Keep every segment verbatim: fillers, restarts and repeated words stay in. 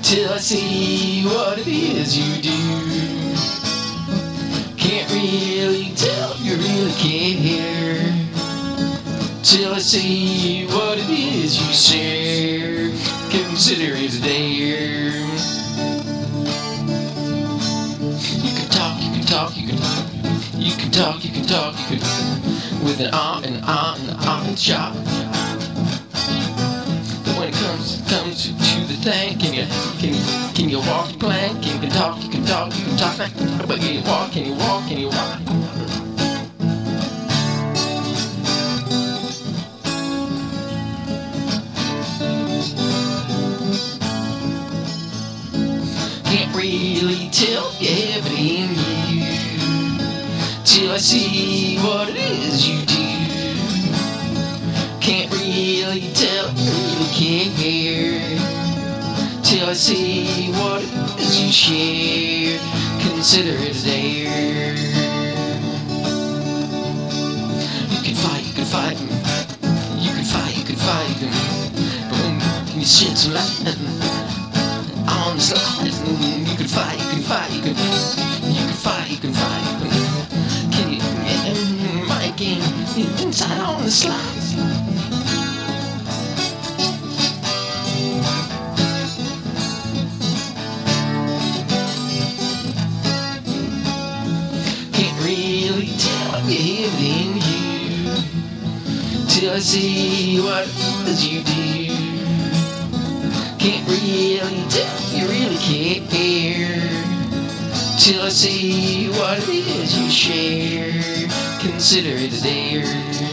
till I see what it is you do. Can't really tell if you really care till I see what it is you share. Consider it a dare. You can talk, you can talk, you can you can talk, you can talk, you can with an on and on and on shop. But when it comes comes to, to the thing, can you can you can you walk the plank? You can talk, you can talk, you can talk, but can you walk, can you walk, can you walk? Can't really tell if you have it in you till I see what it is you do. Can't really tell if you really care till I see what it is you share. Consider it a dare. You can fight, you can fight, you can fight, you can fight, you can, but when can you shed some light on the slide? You can fight, you can fight, you can, you can fight, you can fight, you can, can you, and my game inside on the slide. Can't really tell if you have it in you till I see what it is you do. Can't really tell if you really care till I see what it is you share. Consider it a dare.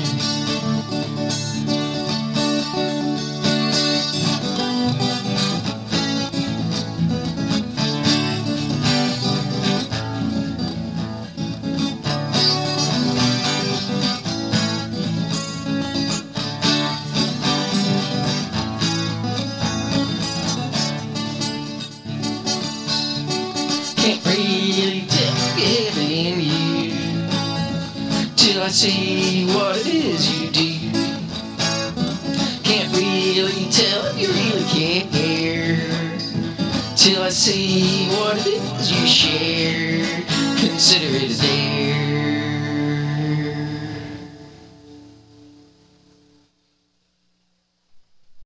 Can't really tell if you have it in you till I see what it is you do. Can't really tell if you really care till I see what it is you share. Consider it a dare.